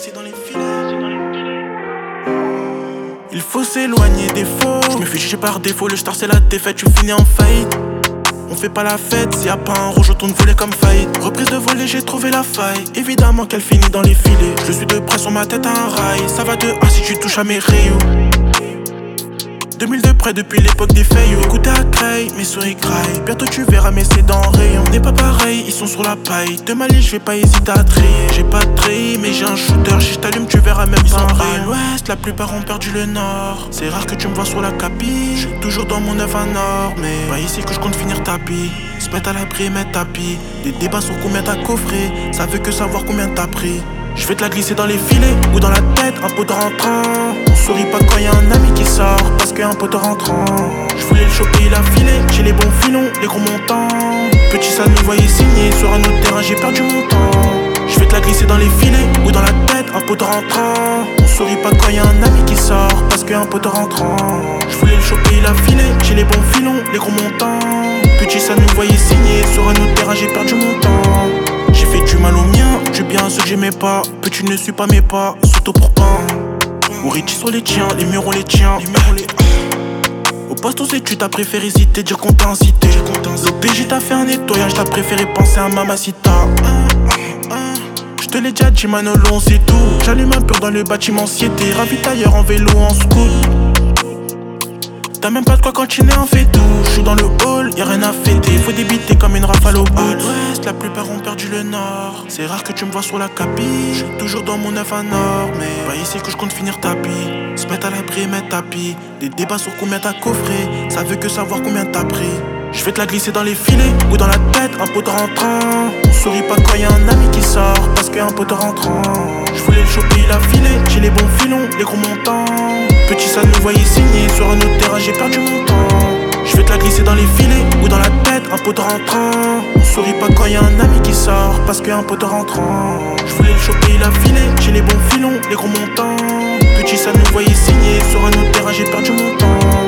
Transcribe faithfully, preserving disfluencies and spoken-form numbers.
glisser dans les filets. Il faut s'éloigner des faux. Je me fais juger par défaut, le star c'est la défaite, tu finis en faillite. On fait pas la fête, s'il y a pas un rouge, on tourne voler comme faillite. Reprise de voler, j'ai trouvé la faille. Évidemment qu'elle finit dans les filets. Je suis de près sur ma tête à un rail. Ça va de A si tu touches à mes rayons. deux mille de près depuis l'époque des faillots. Écoutez à Creil, mes souris graillent. Bientôt tu verras mes c'est dans rayon. On n'est pas pareil, ils sont sur la paille. De Mali, je vais pas hésiter à trier. J'ai pas de tri, mais j'ai un shooter. Si je t'allume, tu verras même pas un rayon. À l'ouest, la plupart ont perdu le nord. C'est rare que tu me vois sur la capille. Je suis toujours dans mon œuf à nord. Mais pas ici que je compte finir tapis. Se mettre à l'abri et mettre tapis. Des débats sur combien t'as coffré. Ça veut que savoir combien t'as pris. Je vais te la glisser dans les filets ou dans la tête, un pot de rentrant. On sourit pas quand y'a un ami qui sort parce qu'il y a un pot de rentrant. Je voulais le choper, il a filé, j'ai les bons filons, les gros montants. Petit ça nous voyait signer sur un autre terrain, j'ai perdu mon temps. Je vais te la glisser dans les filets ou dans la tête, un pot de rentrant. On sourit pas quand y'a un ami qui sort parce qu'il y a un pot de rentrant. Je voulais le choper, il a filé, j'ai les bons filons, les gros montants. Petit ça nous voyait signer sur un autre terrain, j'ai perdu mon temps. J'ai fait du mal au mien, du bien à ceux que j'aimais pas. Petit ne suis pas mes pas, surtout pour pain. Ou Richie sur les tiens, les murs on les tient. Au poste aux études, t'as préféré hésiter, dire qu'on t'a incité. L'O P J t'a fait un nettoyage, t'as préféré penser à Mamacita. Je te l'ai déjà dit, Manolo, c'est tout. J'allume un pur dans le bâtiment siété. Ravitailleur en vélo, en scoot. T'as même pas de quoi continuer, on fait tout. J'suis dans le hall, y'a rien à fêter. Faut débiter comme une rafale au bout. À l'ouest, la plupart ont perdu le nord. C'est rare que tu me vois sur la capille. J'suis toujours dans mon œuf à nord. Mais pas ici que je compte finir tapis. Se mettre à l'abri et mettre tapis. Des débats sur combien t'as coffré. Ça veut que savoir combien t'as pris. Je vais te la glisser dans les filets ou dans la tête, un pot de rentrant. On sourit pas quand y'a un ami qui sort parce qu'il y a un pot de rentrant. Je voulais le choper, il a filé, j'ai les bons filons, les gros montants. Petit ça nous voyait signer sur un autre terrain, j'ai perdu mon temps. Je vais te la glisser dans les filets ou dans la tête, un pot de rentrant. On sourit pas quand y'a un ami qui sort parce qu'il y a un pot de rentrant. Je voulais le choper, il a filé, j'ai les bons filons, les gros montants. Petit ça nous voyait signer sur un autre terrain, j'ai perdu mon temps.